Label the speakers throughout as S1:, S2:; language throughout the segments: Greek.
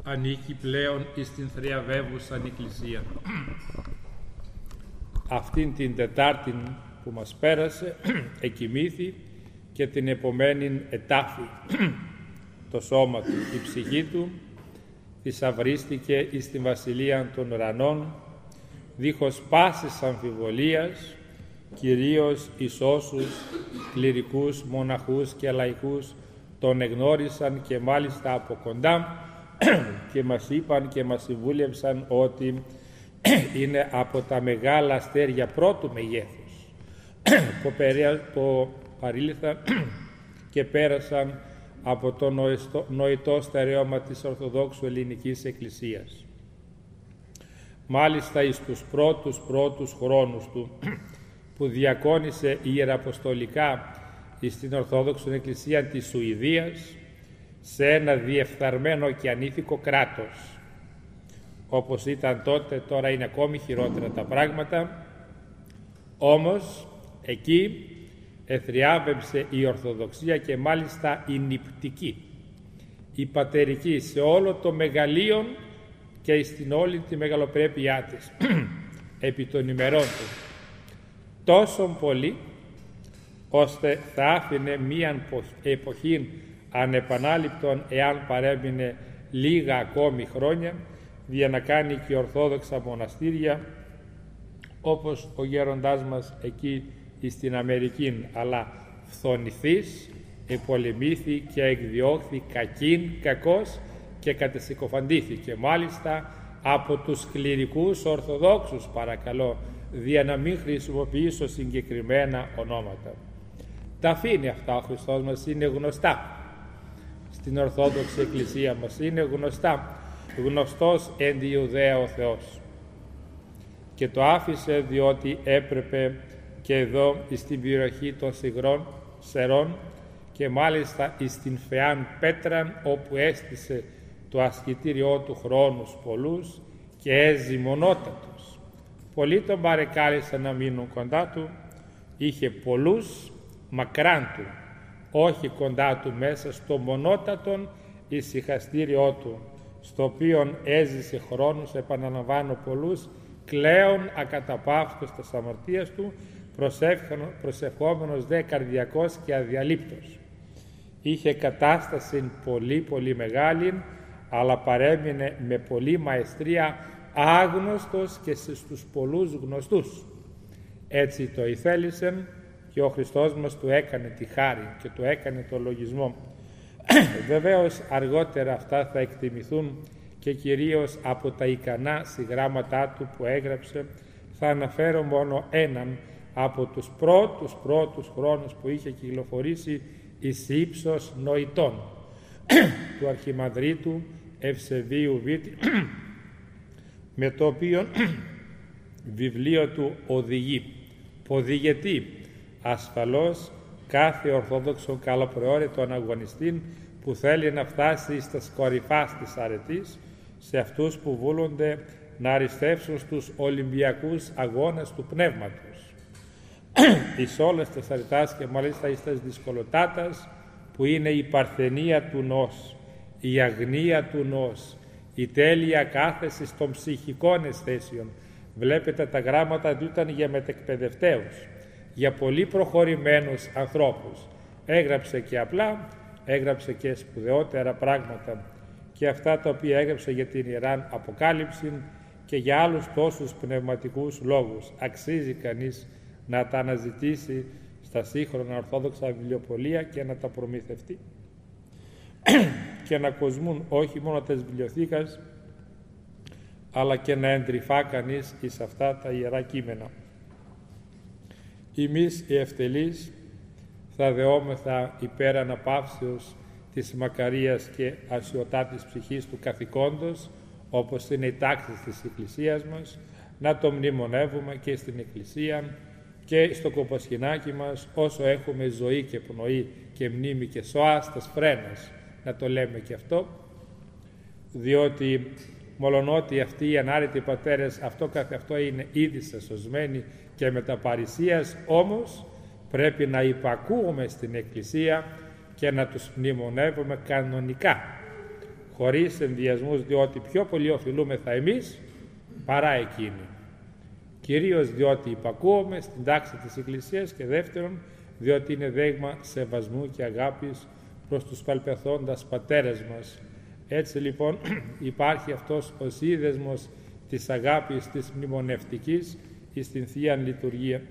S1: ανήκει πλέον εις την θριαβεύουσαν Εκκλησία. Αυτήν την Τετάρτη που μας πέρασε εκοιμήθη και την επομένη ετάφη. Το σώμα του, η ψυχή του θησαυρίστηκε εις την Βασιλεία των Ουρανών, δίχως πάσης αμφιβολίας, κυρίως εις όσους κληρικούς, μοναχούς και λαϊκούς τον εγνώρισαν και μάλιστα από κοντά και μας είπαν και μας συμβούλευσαν ότι είναι από τα μεγάλα αστέρια πρώτου μεγέθους που παρήλθαν και πέρασαν από το νοητό στερέωμα της Ορθοδόξου Ελληνικής Εκκλησίας. Μάλιστα εις τους πρώτους χρόνους του που διακόνησε ιεραποστολικά στην Ορθόδοξη Εκκλησία της Σουηδίας σε ένα διεφθαρμένο και ανήθικο κράτος. Όπως ήταν τότε, τώρα είναι ακόμη χειρότερα τα πράγματα, όμως εκεί εθριάβεψε η Ορθοδοξία και μάλιστα η νηπτική, η πατερική σε όλο το μεγαλείο και στην όλη τη μεγαλοπρέπειά της επί των ημερών του, τόσο πολύ ώστε θα άφηνε μίαν εποχή ανεπανάληπτον εάν παρέμεινε λίγα ακόμη χρόνια για να κάνει και ορθόδοξα μοναστήρια όπως ο γέροντάς μας εκεί στην Αμερική, αλλά φθονηθείς, επολεμήθη και εκδιώχθη κακήν κακός και κατεσυκοφαντήθηκε μάλιστα από τους κληρικούς Ορθοδόξους, παρακαλώ, δια να μην χρησιμοποιήσω συγκεκριμένα ονόματα. Τα αφήνει αυτά ο Χριστός μας, είναι γνωστά στην Ορθόδοξη Εκκλησία μας, είναι γνωστός εν τη Ιουδαία ο Θεός, και το άφησε διότι έπρεπε και εδώ στην περιοχή των Σερών και μάλιστα στην Φεάν Πέτραν, όπου έστησε το ασκητήριό του χρόνους πολλούς και έζει μονότατος. Πολλοί τον παρεκάλεσαν να μείνουν κοντά του, είχε πολλούς μακράν του, όχι κοντά του, μέσα στο μονότατον ησυχαστήριό του, στο οποίον έζησε χρόνους, επαναλαμβάνω, πολλούς, κλαίων ακαταπαύστος τας αμαρτίας του, προσευχόμενος δε καρδιακός και αδιαλείπτος. Είχε κατάσταση πολύ μεγάλη, αλλά παρέμεινε με πολλή μαεστρία άγνωστος και στους πολλούς γνωστούς. Έτσι το ηθέλησε και ο Χριστός μας του έκανε τη χάρη και του έκανε το λογισμό. Βεβαίως αργότερα αυτά θα εκτιμηθούν και κυρίως από τα ικανά συγγράμματά του που έγραψε. Θα αναφέρω μόνο έναν από τους πρώτους χρόνους που είχε κυκλοφορήσει εις ύψος νοητών του Αρχιμανδρίτου Ευσεβίου Βίτη, με το οποίο βιβλίο του οδηγετεί ασφαλώς κάθε Ορθόδοξο καλοπροαίρετον αγωνιστή που θέλει να φτάσει στα κορυφάς της αρετής, σε αυτούς που βούλονται να αριστεύσουν στους Ολυμπιακούς αγώνες του πνεύματος εις όλες τις αρετάς και μάλιστα εις τις δυσκολοτάτας που είναι η παρθενία του νος, η αγνία του νος, η τέλεια κάθεση των ψυχικών αισθήσεων. Βλέπετε τα γράμματα του ήταν για μετεκπαιδευταίους, για πολύ προχωρημένους ανθρώπους. Έγραψε και απλά, έγραψε και σπουδαιότερα πράγματα, και αυτά τα οποία έγραψε για την Ιεράν Αποκάλυψη και για άλλους τόσους πνευματικούς λόγους. Αξίζει κανείς να τα αναζητήσει στα σύγχρονα ορθόδοξα βιβλιοπωλεία και να τα προμηθευτεί και να κοσμούν όχι μόνο τις βιβλιοθήκες, αλλά και να εντρυφά κανείς εις αυτά τα ιερά κείμενα. Εμείς οι ευτελείς θα δεόμεθα υπέρ αναπαύσεως της μακαρίας και ασιωτάτης ψυχής του καθηκόντος, όπως είναι οι τάξεις της Εκκλησίας μας, να το μνημονεύουμε και στην Εκκλησία και στο κοποσχοινάκι μας, όσο έχουμε ζωή και πνοή και μνήμη και σώαστας φρένας, να το λέμε και αυτό, διότι μολονότι αυτοί οι ανάρετοι πατέρες αυτό καθ' αυτό είναι ήδη σωσμένοι και μεταπαρησίας, όμως πρέπει να υπακούουμε στην Εκκλησία και να τους μνημονεύουμε κανονικά, χωρίς ενδιασμούς, διότι πιο πολύ οφειλούμεθα εμείς παρά εκείνοι. Κυρίως διότι υπακούομαι στην τάξη της Εκκλησίας και δεύτερον διότι είναι δείγμα σεβασμού και αγάπης προς τους παλπεθόντας πατέρες μας. Έτσι λοιπόν υπάρχει αυτός ο σύνδεσμος της αγάπης της μνημονευτικής στην Θεία Λειτουργία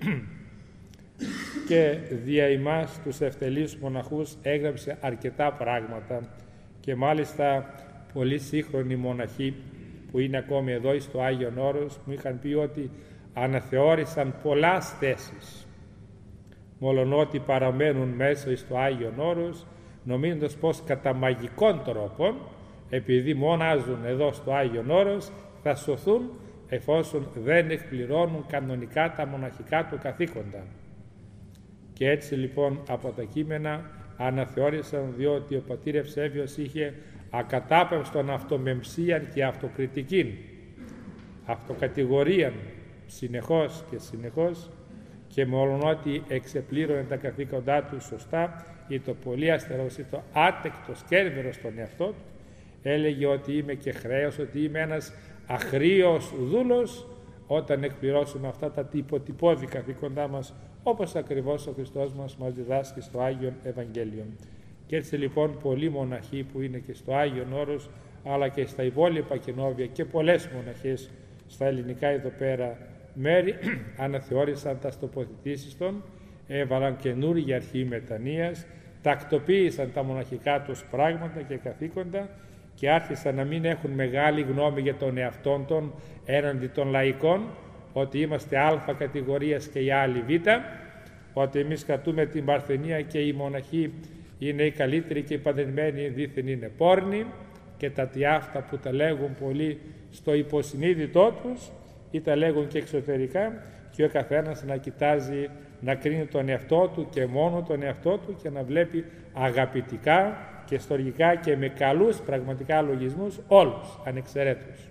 S1: και δια ημάς τους ευτελείς μοναχούς έγραψε αρκετά πράγματα και μάλιστα πολύ σύγχρονοι μοναχοί που είναι ακόμη εδώ στο Άγιον Όρος μου είχαν πει ότι αναθεώρησαν πολλές θέσεις μολονότι παραμένουν μέσα στο Άγιον Όρος νομίζοντας πως κατά μαγικών τρόπων επειδή μονάζουν εδώ στο Άγιον Όρος θα σωθούν εφόσον δεν εκπληρώνουν κανονικά τα μοναχικά του καθήκοντα. Και έτσι λοιπόν από τα κείμενα αναθεώρησαν διότι ο πατήρ Ευσέβιος είχε ακατάπαυστον αυτομεμψίαν και αυτοκριτικήν, αυτοκατηγορίαν συνεχώς και συνεχώς και μολονότι εξεπλήρωνε τα καθήκοντά του σωστά ή το πολύ αστερός ή το άτεκτος κέρβερος στον εαυτό του, έλεγε ότι είμαι και χρέος, ότι είμαι ένας αχρήος δούλος όταν εκπληρώσουμε αυτά τα υποτυπώδη καθήκοντά μας όπως ακριβώς ο Χριστός μας διδάσκει στο Άγιον Ευαγγέλιο. Και έτσι λοιπόν πολλοί μοναχοί που είναι και στο Άγιον Όρος αλλά και στα υπόλοιπα κοινόβια και πολλές μοναχές στα ελληνικά εδώ πέρα μέρη αναθεώρησαν τα τοποθετήσεις των, έβαλαν καινούργια αρχή μετανοίας, τακτοποίησαν τα μοναχικά τους πράγματα και καθήκοντα και άρχισαν να μην έχουν μεγάλη γνώμη για τον εαυτόν των έναντι των λαϊκών, ότι είμαστε α κατηγορίας και οι άλλοι β, ότι εμείς κρατούμε την παρθενία και οι μοναχοί είναι οι καλύτεροι και οι παντρεμένοι δήθεν είναι πόρνοι και τα τι αυτά που τα λέγουν πολύ στο υποσυνείδητό τους ή τα λέγουν και εξωτερικά και ο καθένας να κοιτάζει να κρίνει τον εαυτό του και μόνο τον εαυτό του και να βλέπει αγαπητικά και στοργικά και με καλούς πραγματικά λογισμούς όλους ανεξαιρέτως.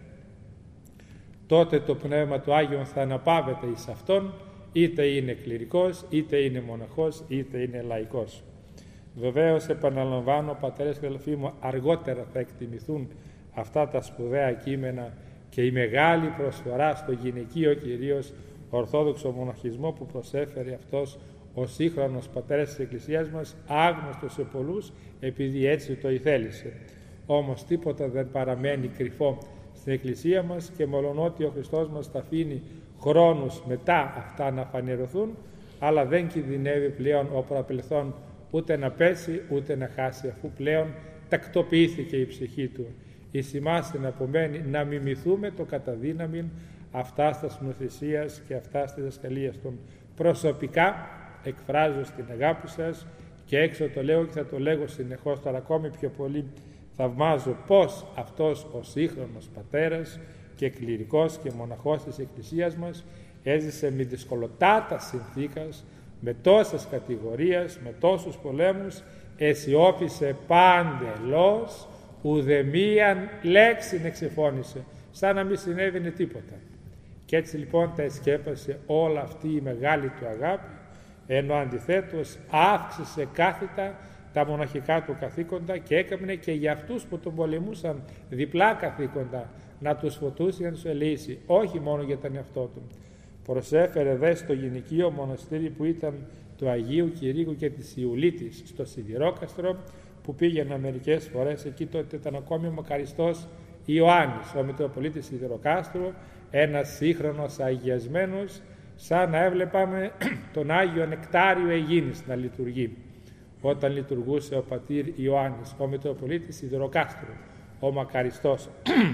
S1: Τότε το Πνεύμα του Άγιον θα αναπαύεται εις αυτόν, είτε είναι κληρικός, είτε είναι μοναχός, είτε είναι λαϊκός. Βεβαίως επαναλαμβάνω πατέρες και αδελφοί μου, αργότερα θα εκτιμηθούν αυτά τα σπουδαία κείμενα και η μεγάλη προσφορά στο γυναικείο κυρίως ορθόδοξο μοναχισμό που προσέφερε αυτός ο σύγχρονος πατέρας της Εκκλησίας μας, άγνωστος σε πολλούς επειδή έτσι το ηθέλησε. Όμως τίποτα δεν παραμένει κρυφό στην Εκκλησία μας και μολονότι ο Χριστός μας τα αφήνει χρόνους μετά αυτά να φανερωθούν, αλλά δεν κινδυνεύει πλέον ο προαπελθόν ούτε να πέσει ούτε να χάσει, αφού πλέον τακτοποιήθηκε η ψυχή του. Εις ημάς την απομένει να μιμηθούμε το καταδύναμιν αυτάς της νοθυσίας και αυτάς της διδασκαλίας των. Προσωπικά εκφράζω στην αγάπη σας και έξω το λέω και θα το λέγω συνεχώς τώρα ακόμη πιο πολύ, θαυμάζω πως αυτός ο σύγχρονος πατέρας και κληρικός και μοναχός της Εκκλησίας μας έζησε με δυσκολοτάτα συνθήκας, με τόσες κατηγορίες, με τόσους πολέμους, αισιώπησε παντελώς, ουδεμίαν λέξην εξεφώνησε, σαν να μην συνέβαινε τίποτα. Και έτσι λοιπόν τα εσκέπασε όλα αυτή η μεγάλη του αγάπη, ενώ αντιθέτως αύξησε κάθετα τα μοναχικά του καθήκοντα και έκαμνε και για αυτούς που τον πολεμούσαν διπλά καθήκοντα, να τους φωτούσε για να τους ελεήσει, όχι μόνο για τον εαυτό του. Προσέφερε δε στο γυναικείο μοναστήρι που ήταν του Αγίου Κυρίκου και της Ιουλίτης στο Σιδηρόκαστρο, που πήγαινα μερικές φορές, εκεί τότε ήταν ακόμη ο μακαριστός Ιωάννης, ο Μητροπολίτης Σιδηροκάστρου, ένας σύγχρονος αγιασμένος, σαν να έβλεπαμε τον Άγιο Νεκτάριο Αιγίνης να λειτουργεί, όταν λειτουργούσε ο πατήρ Ιωάννης, ο Μητροπολίτης Σιδηροκάστρου, ο μακαριστός.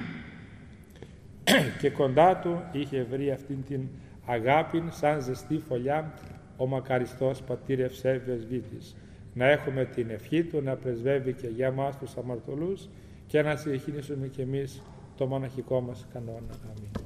S1: Και κοντά του είχε βρει αυτήν την αγάπη σαν ζεστή φωλιά ο μακαριστός πατήρ Ευσέβιος Βίτης. Να έχουμε την ευχή του να πρεσβεύει και για μας τους αμαρτωλούς και να συνεχίσουμε κι εμείς το μοναχικό μας κανόνα. Αμήν.